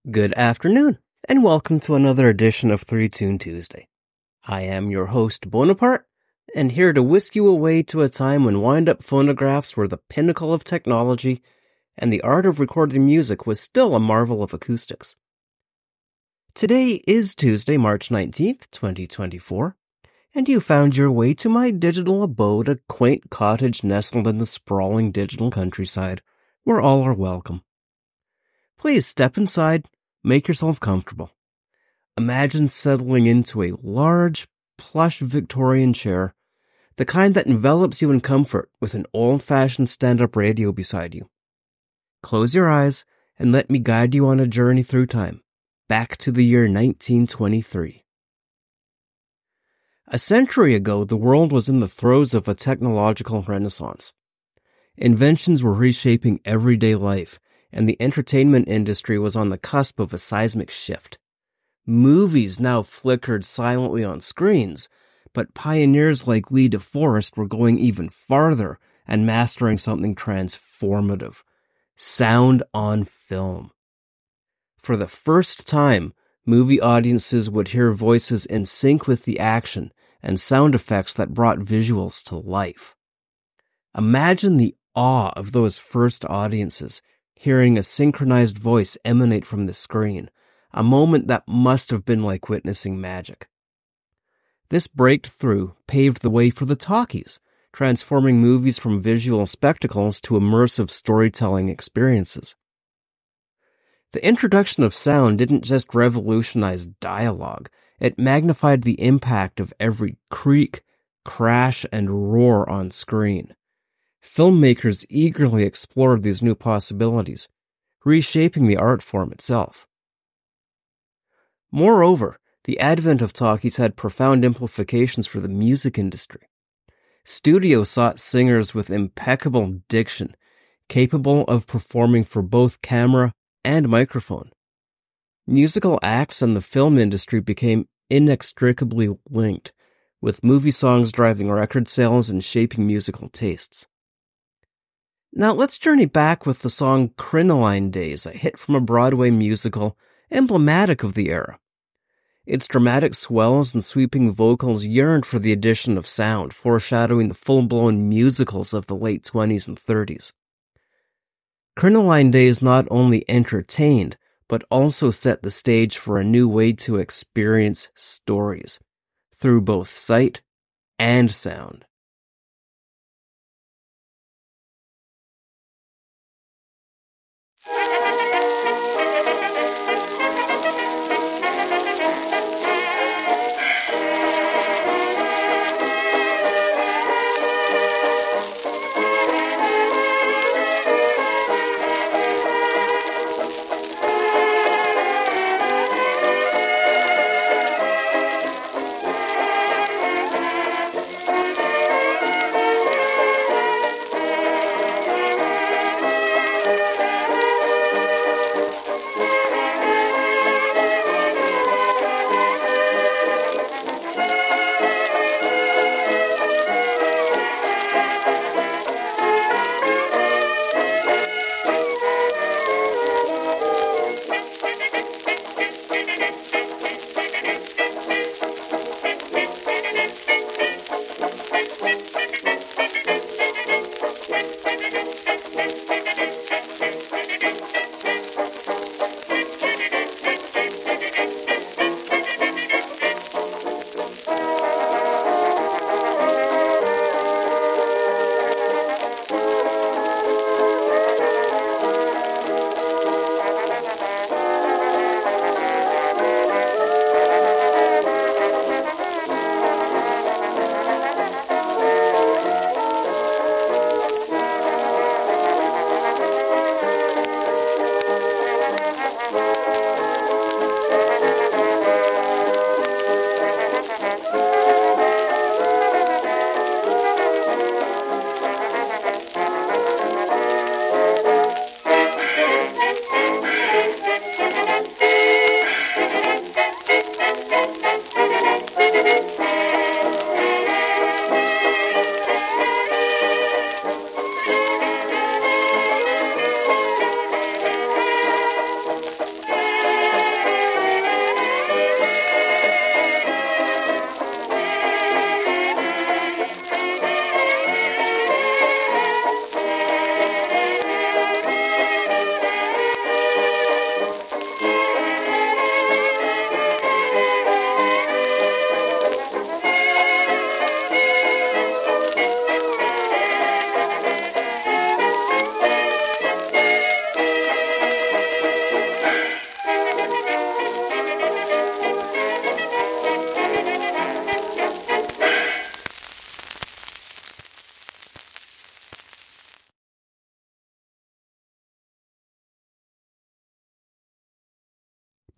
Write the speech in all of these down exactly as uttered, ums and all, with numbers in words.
Good afternoon, and welcome to another edition of Three Tune Tuesday. I am your host, Bonaparte, and here to whisk you away to a time when wind-up phonographs were the pinnacle of technology, and the art of recording music was still a marvel of acoustics. Today is Tuesday, March nineteenth, twenty twenty-four, and you found your way to my digital abode, a quaint cottage nestled in the sprawling digital countryside, where all are welcome. Please step inside, make yourself comfortable. Imagine settling into a large, plush Victorian chair, the kind that envelops you in comfort with an old-fashioned stand-up radio beside you. Close your eyes and let me guide you on a journey through time, back to the year nineteen twenty-three. A century ago, the world was in the throes of a technological renaissance. Inventions were reshaping everyday life, and the entertainment industry was on the cusp of a seismic shift. Movies now flickered silently on screens, but pioneers like Lee DeForest were going even farther and mastering something transformative: sound on film. For the first time, movie audiences would hear voices in sync with the action and sound effects that brought visuals to life. Imagine the awe of those first audiences, hearing a synchronized voice emanate from the screen, a moment that must have been like witnessing magic. This breakthrough paved the way for the talkies, transforming movies from visual spectacles to immersive storytelling experiences. The introduction of sound didn't just revolutionize dialogue, it magnified the impact of every creak, crash, and roar on screen. Filmmakers eagerly explored these new possibilities, reshaping the art form itself. Moreover, the advent of talkies had profound implications for the music industry. Studios sought singers with impeccable diction, capable of performing for both camera and microphone. Musical acts and the film industry became inextricably linked, with movie songs driving record sales and shaping musical tastes. Now let's journey back with the song Crinoline Days, a hit from a Broadway musical emblematic of the era. Its dramatic swells and sweeping vocals yearned for the addition of sound, foreshadowing the full-blown musicals of the late twenties and thirties. Crinoline Days not only entertained, but also set the stage for a new way to experience stories, through both sight and sound.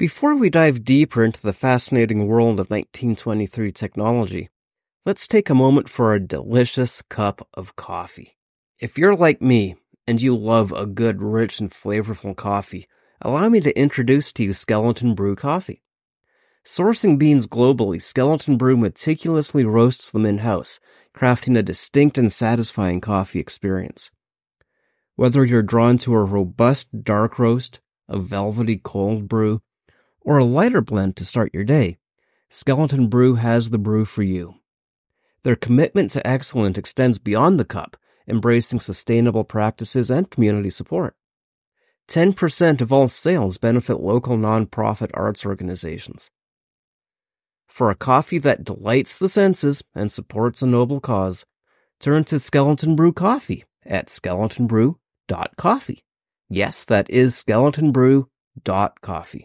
Before we dive deeper into the fascinating world of nineteen twenty-three technology, let's take a moment for a delicious cup of coffee. If you're like me and you love a good, rich, and flavorful coffee, allow me to introduce to you Skeleton Brew Coffee. Sourcing beans globally, Skeleton Brew meticulously roasts them in-house, crafting a distinct and satisfying coffee experience. Whether you're drawn to a robust dark roast, a velvety cold brew, or a lighter blend to start your day, Skeleton Brew has the brew for you. Their commitment to excellence extends beyond the cup, embracing sustainable practices and community support. ten percent of all sales benefit local nonprofit arts organizations. For a coffee that delights the senses and supports a noble cause, turn to Skeleton Brew Coffee at skeleton brew dot coffee. Yes, that is skeleton brew dot coffee.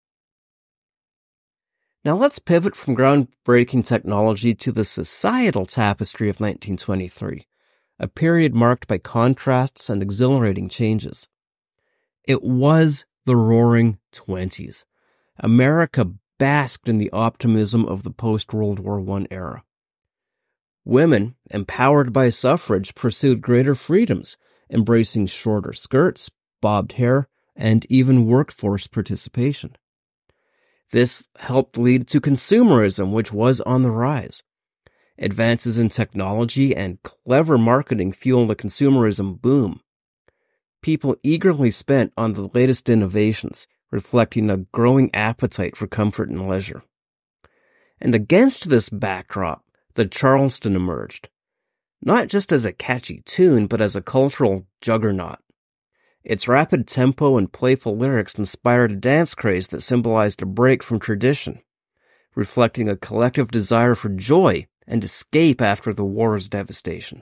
Now let's pivot from groundbreaking technology to the societal tapestry of nineteen twenty-three, a period marked by contrasts and exhilarating changes. It was the Roaring Twenties. America basked in the optimism of the post-World War One era. Women, empowered by suffrage, pursued greater freedoms, embracing shorter skirts, bobbed hair, and even workforce participation. This helped lead to consumerism, which was on the rise. Advances in technology and clever marketing fueled the consumerism boom. People eagerly spent on the latest innovations, reflecting a growing appetite for comfort and leisure. And against this backdrop, the Charleston emerged, not just as a catchy tune, but as a cultural juggernaut. Its rapid tempo and playful lyrics inspired a dance craze that symbolized a break from tradition, reflecting a collective desire for joy and escape after the war's devastation.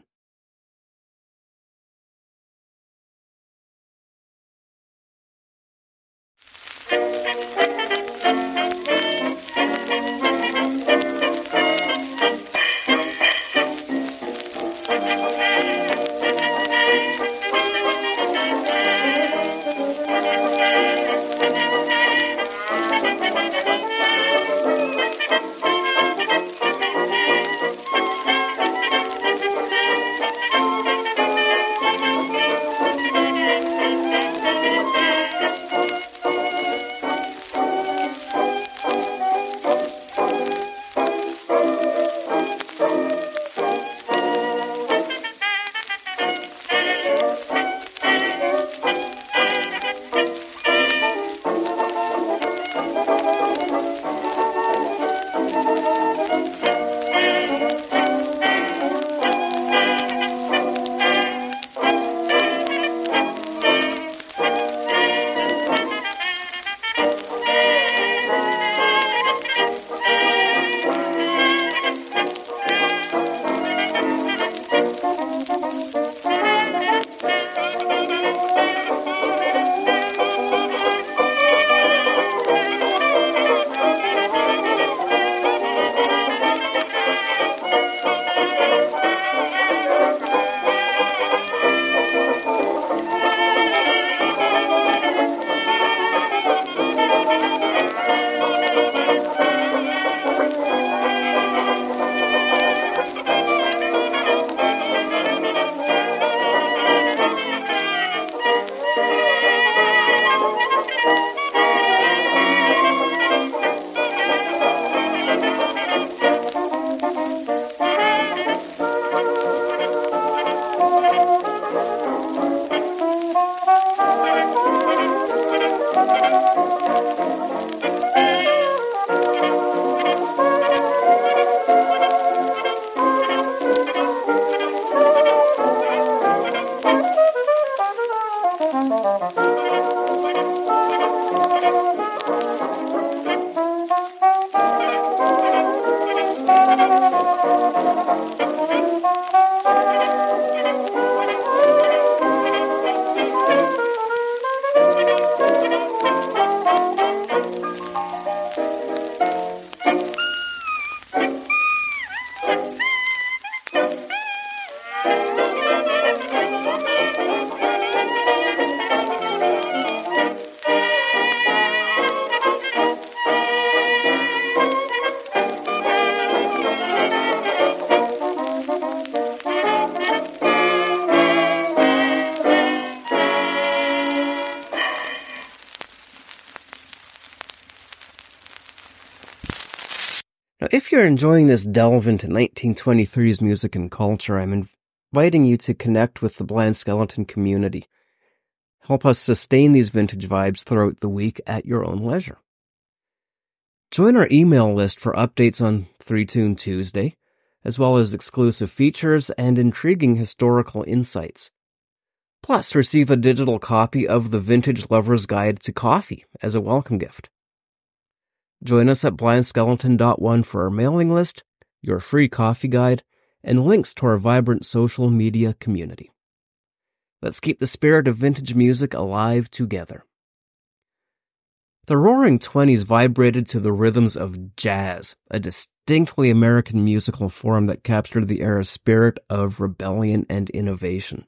Now, if you're enjoying this delve into nineteen twenty-three's music and culture, I'm inviting you to connect with the Blind Skeleton community. Help us sustain these vintage vibes throughout the week at your own leisure. Join our email list for updates on Three Tune Tuesday, as well as exclusive features and intriguing historical insights. Plus, receive a digital copy of the Vintage Lover's Guide to Coffee as a welcome gift. Join us at blind skeleton dot one for our mailing list, your free coffee guide, and links to our vibrant social media community. Let's keep the spirit of vintage music alive together. The Roaring Twenties vibrated to the rhythms of jazz, a distinctly American musical form that captured the era's spirit of rebellion and innovation.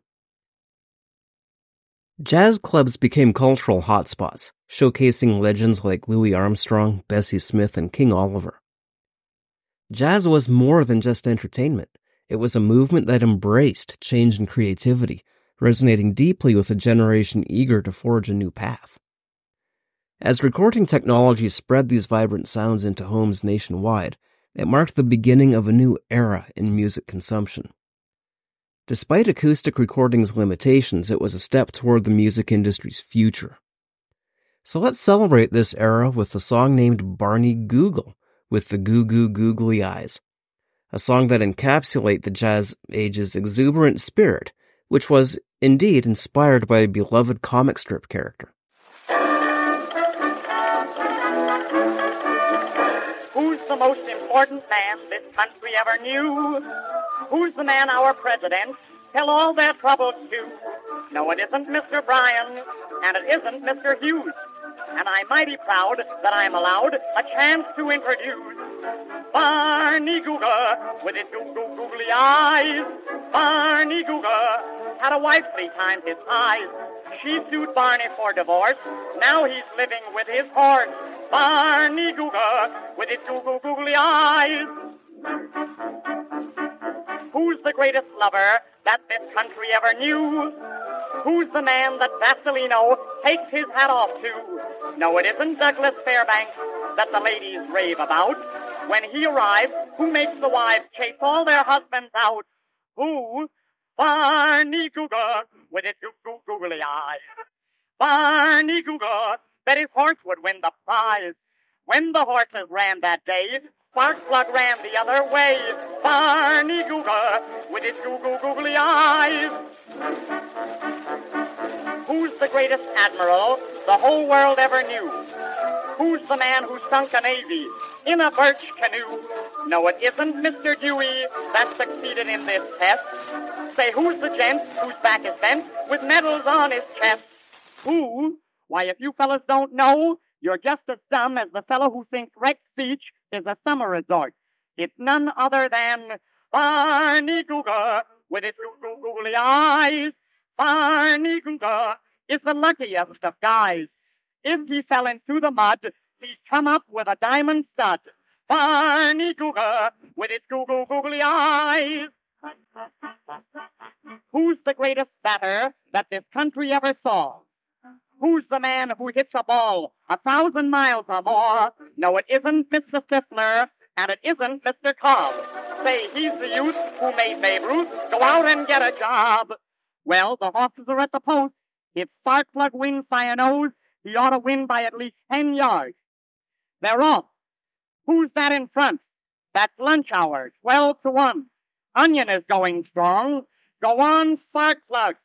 Jazz clubs became cultural hotspots, showcasing legends like Louis Armstrong, Bessie Smith, and King Oliver. Jazz was more than just entertainment. It was a movement that embraced change and creativity, resonating deeply with a generation eager to forge a new path. As recording technology spread these vibrant sounds into homes nationwide, it marked the beginning of a new era in music consumption. Despite acoustic recording's limitations, it was a step toward the music industry's future. So let's celebrate this era with a song named Barney Google, with the Goo Goo Googly Eyes, a song that encapsulates the jazz age's exuberant spirit, which was indeed inspired by a beloved comic strip character. Who's the most important man this country ever knew? Who's the man our presidents tell all their troubles to? No, it isn't Mister Bryan, and it isn't Mister Hughes. And I'm mighty proud that I'm allowed a chance to introduce Barney Google with his goo-goo googly eyes. Barney Google had a wife three times his size. She sued Barney for divorce. Now he's living with his horse. Barney Google with his goo-goo googly eyes. Who's the greatest lover that this country ever knew? Who's the man that Vasilino takes his hat off to? No, it isn't Douglas Fairbanks that the ladies rave about. When he arrives, who makes the wives chase all their husbands out? Who? Barney Google with his goo-goo googly eyes. Barney Google bet his horse would win the prize. When the horses ran that day, Sparkplug ran the other way. Barney Google with his goo-goo googly eyes. Who's the greatest admiral the whole world ever knew? Who's the man who sunk a navy in a birch canoe? No, it isn't Mister Dewey that succeeded in this test. Say, who's the gent whose back is bent with medals on his chest? Who? Why, if you fellas don't know, you're just as dumb as the fellow who thinks Rex Beach is a summer resort. It's none other than Barney Google with his goo-goo googly eyes. Barney Google is the luckiest of guys. If he fell into the mud, he'd come up with a diamond stud. Barney Google with his goo-goo googly eyes. Who's the greatest batter that this country ever saw? Who's the man who hits a ball a thousand miles or more? No, it isn't Mister Stifler, and it isn't Mister Cobb. Say, he's the youth who made Babe Ruth go out and get a job. Well, the horses are at the post. If Sparkplug wins by a nose, he ought to win by at least ten yards. They're off. Who's that in front? That's lunch hour, twelve to one. Onion is going strong. Go on, Sparkplug.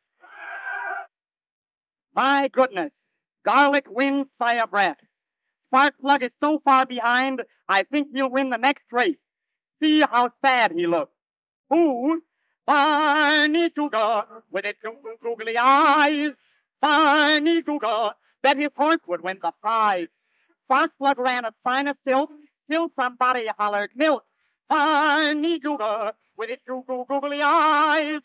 My goodness, Garlic wins by a breath. Sparkplug is so far behind, I think he'll win the next race. See how sad he looks. Who? Barney Google with his goo-goo googly eyes. Barney Google bet his horse would win the prize. Sparkplug ran as fine as silk till somebody hollered milk. Barney Google with his goo-goo googly eyes.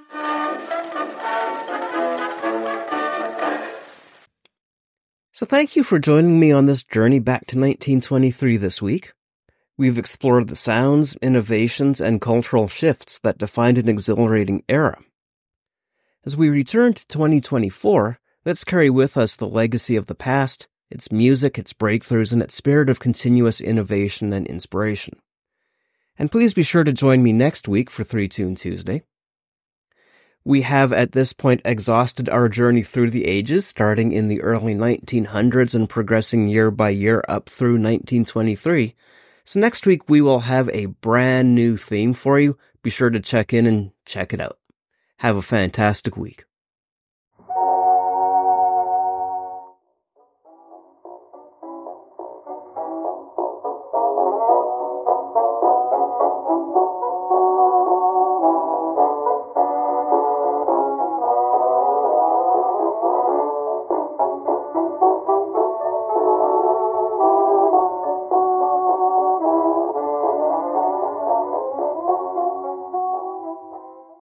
So thank you for joining me on this journey back to nineteen twenty-three this week. We've explored the sounds, innovations, and cultural shifts that defined an exhilarating era. As we return to twenty twenty-four, let's carry with us the legacy of the past, its music, its breakthroughs, and its spirit of continuous innovation and inspiration. And please be sure to join me next week for Three Tune Tuesday. We have at this point exhausted our journey through the ages, starting in the early nineteen hundreds and progressing year by year up through nineteen twenty-three. So next week we will have a brand new theme for you. Be sure to check in and check it out. Have a fantastic week.